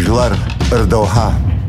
Жәлар рдоуҳа.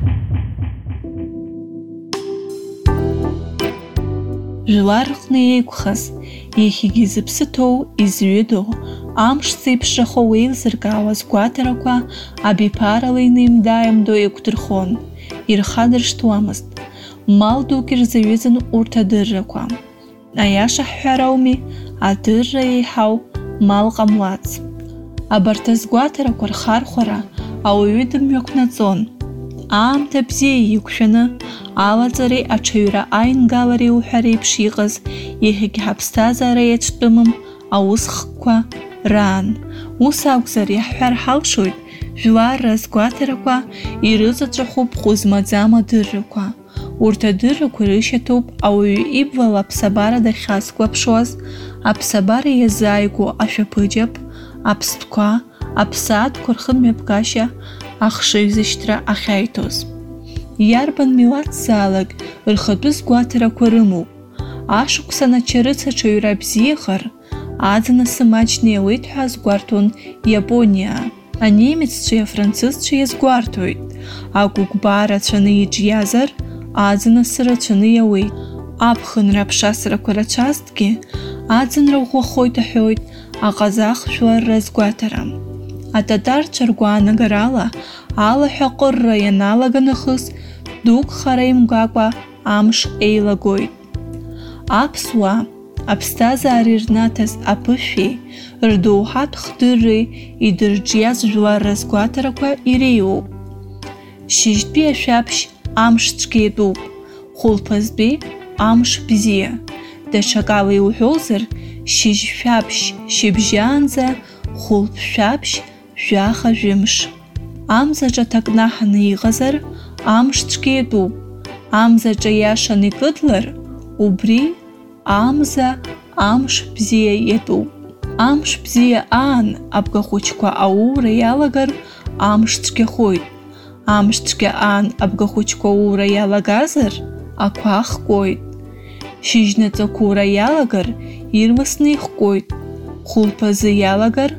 Жәлар рҟны еиқәхаз, иахьагьы зыԥсы ҭоу, изҩыдоу, амш зеиԥшрахо уеилзыркаауаз гәаҭарақәа абиԥарала инеимда-ааимдо еиқәдырхон, ирхадыршҭуамызт. Мал дук ирзаҩызан урҭ адыррақәа. Аиаша ҳҳәар ауми, адырра еиҳау мал ҟамлац. Абарҭ азгәаҭарақәа рхархәара ауаҩы дымҩақәнаҵон. Аамҭа бзиа иқәшәаны, алаҵареи аҽаҩра аингалареи уҳәа реиԥш иҟаз, иахьагьы ҳаԥсҭазаара иацәтәымым аусхкқәа раан. Ус акәзар, иаҳҳәар ҳалшоит, жәларра азгәаҭарақәа ирыҵаҵәахуп хәы-змаӡам адыррақәа. Урҭ адыррақәа рышьаҭоуп ауаҩы ибвала аԥсабара дахьазгәаԥшуаз, аԥсабара иазааигәоу ашәаԥыџьаԥ, аԥстәқәа, аԥсаатәқәа рхымҩаԥгашьа, ахшыҩзышьҭра ахьаиҭоз. Иарбан милаҭзаалак рхатәы згәаҭарақәа рымоуп. Ашықәсан ачарыц аҽаҩра бзиахар, аӡынасы маҷны иауеит ҳәа азгәарҭон Иапониа. Анемеццәеи афранцызцәеи иазгәарҭоит. Агәыгәбаа рацәаны иҿиазар, аӡынасы рацәаны иауеит. Аԥхынра аԥшасрақәа рацәазҭгьы, аӡынра ӷәӷәахоит аҳәоит аҟазах жәлар разгәаҭара. Ататарцәа ргәаанагарала, алаҳәа ҟырра ианалага нахыс, дук хара имгакәа амш еилагоит. Аԥсуаа, аԥсҭазаара ирнаҭаз аԥышәеи, рдоуҳатә хдырреи идырҿиаз жәлар разгәаҭарақәа иреиуоуп. Шьыжьтәи ашәаԥшь амш цәгьа иатәуп, хәылԥазтәи амш бзиа. Даҽакала иуҳәозар, шьыжьшәаԥшь шьыбжьаанӡа, хәылԥшәаԥшь жәаха-жәымш. Амзаҿ аҭак наҳаны иҟазар, амш цәгьа иатәуп. Амзаҿ аиашаны икыдлар, убри амза амш бзиа иатәуп. Амш бзиа аан абгахәыҷқәа ауура иалагар, амш цәгьахоит. Амш цәгьа аан абгахәыҷқәа ауура иалагазар, ақәа хкәоит. Шьыжьнаҵақәура иалагар, ирласны ихкәоит. Хәылԥазы иалагар,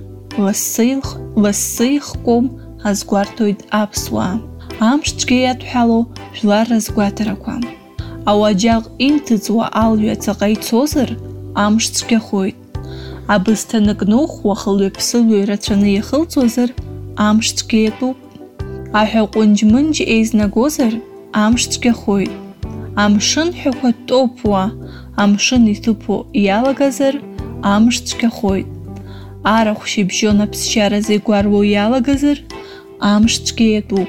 лассы ихкәом азгәарҭоит аԥсуаа. Амш цәгьа иадҳәалоу жәлар разгәаҭарақәа. Ауаџьаҟ инҭыҵуа алҩа ҵаҟа ицозар, амш цәгьахоит. Абысҭа ныкнухуа хылҩаԥсылҩа ирацәаны иахылҵуазар, амш цәгьа иатәуп. Аҳәа ҟәынџь-мынџь еизнагозар, амш цәгьахоит. Амшын ҳәақәа тоԥуа, амшын иҭыԥо иалагазар, амш цәгьахоит. Арахә шьыбжьон аԥсшьаразы игәаруо иалагазар, амш цәгьа иатәуп.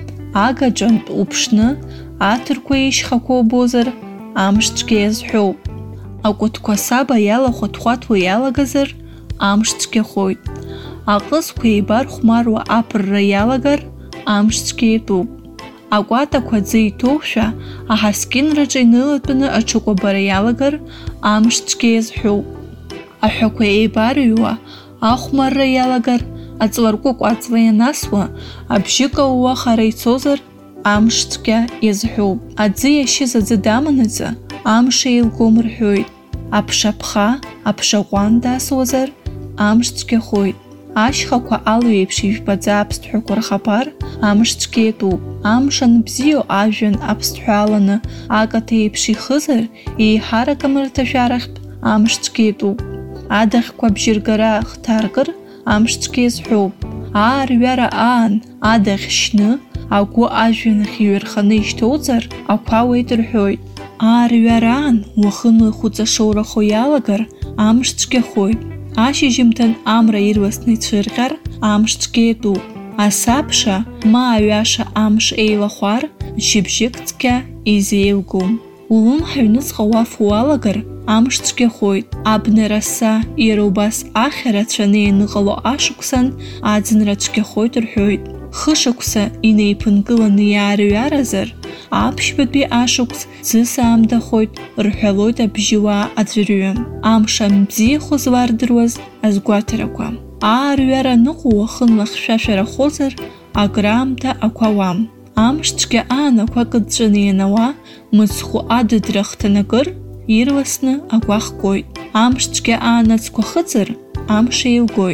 Агаҿантә уԥшны, аҭырқәа еишьхақәа убозар, амш цәгьа иазҳәоуп. Акәытқәа саба иалахәаҭхәаҭуа иалагазар, амш цәгьахоит. Аҟызқәа еибархәмаруа аԥырра иалагар, амш цәгьа иатәуп. Акәатақәа аӡы иҭоушәа, аҳаскьынраҿы инылатәаны аҽыкәабара иалагар, амш цәгьа иазҳәоуп. Аҳәақәа еибарыҩуа, ахәмарра иалагар, аҵларкәыкә аҵла ианасуа, абжьы каууа хара ицозар, амш цәгьа иазҳәоуп. Аӡы иашьыз аӡы даманаҵы, амш еилгом рҳәоит. Аԥшаԥха, аԥшаҟәан дасуазар, амш цәгьахоит. Ашьхақәа алҩеиԥш ижәбаӡа аԥсҭҳәақәа рхаԥар, амш цәгьа иатәуп. Амш анбзиоу ажәҩан аԥсҭҳәа аланы акаҭ еиԥш ихызар, еиҳарак амырҭашәарахьтә, амш цәгьа иатәуп. Адаӷьқәа абжьыргара хҭаркыр, амш цәгьа иазҳәоуп. Аарҩара аан, адаӷь шьны, агәы ажәҩанахь иҩарханы ишьҭоуҵар, ақәа ауеит рҳәоит. Аарҩараан, уахынла ихәыҵашоурахо иалагар, амш цәгьахоит. Ашьыжьымҭан амра ирласны ицәырҟьар, амш цәгьа иатәуп. Асабша, ма аҩаша амш еилахәар, шьыбжьык цқьа изеилгом. Улымҳа аҩныҵҟа уаф уалагар, амш цәгьахоит. Абнараса, иара убас ахьара рацәаны ианыҟало ашықәсан, аӡынра цәгьахоит рҳәоит. Хышықәса инеиԥынкыланы иаарҩаразар, аԥшьбатәи ашықәс ӡыс аамдахоит рҳәалоит абжьыуаа аӡәырҩы. Амш анбзиахо злардыруаз азгәаҭарақәа. Аарҩара ныҟоу уахынла хьшәашәарахозар, акраамҭа ақәа ауам. Амш цәгьа аан ақәа кыдҵәаны ианауа, мыцхәы адыдра хҭанакыр, ирласны ақәа хкәоит. Амш цәгьа аан ацқәа хыҵыр, амш еилгоит.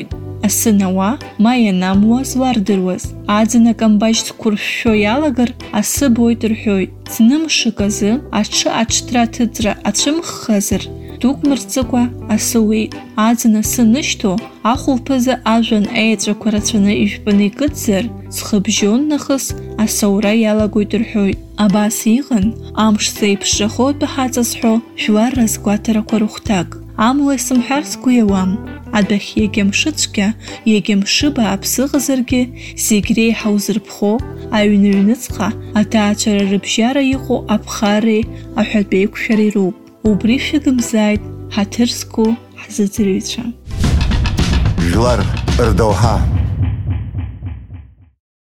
асы науа, ма ианамуа злардыруаз. Аӡын акамбашь зқәыршәшәо иалагар, асы боит рҳәоит. Знымшык азы аҽы аҽҭра аҭыҵра ацәымӷхазар, дук мырҵыкәа асы уеит. Аӡын асы нышьҭо, ахәылԥазы ажәҩан аеҵәақәа рацәаны ижәпаны икыдзар, зхыбжьон нахыс асаура иалагоит рҳәоит. Абас иҟан, амш зеиԥшрахо атәы ҳаҵазҳәо жәлар разгәаҭарақәа рыхәҭак. Амла исымҳәар сгәы иауам. Адәахь егьа мшыцәгьа, егьа мшы бааԥс ыҟазаргьы, зегь реиҳа узырԥхо, аҩны-ҩныҵҟа, аҭаацәара рыбжьара иҟоу аԥхарреи аҳәатәеиқәшәареи роуп. Убри шәыгымзааит, ҳаҭыр зқәу ҳзыӡырҩцәа. Жәлар рдоуҳа.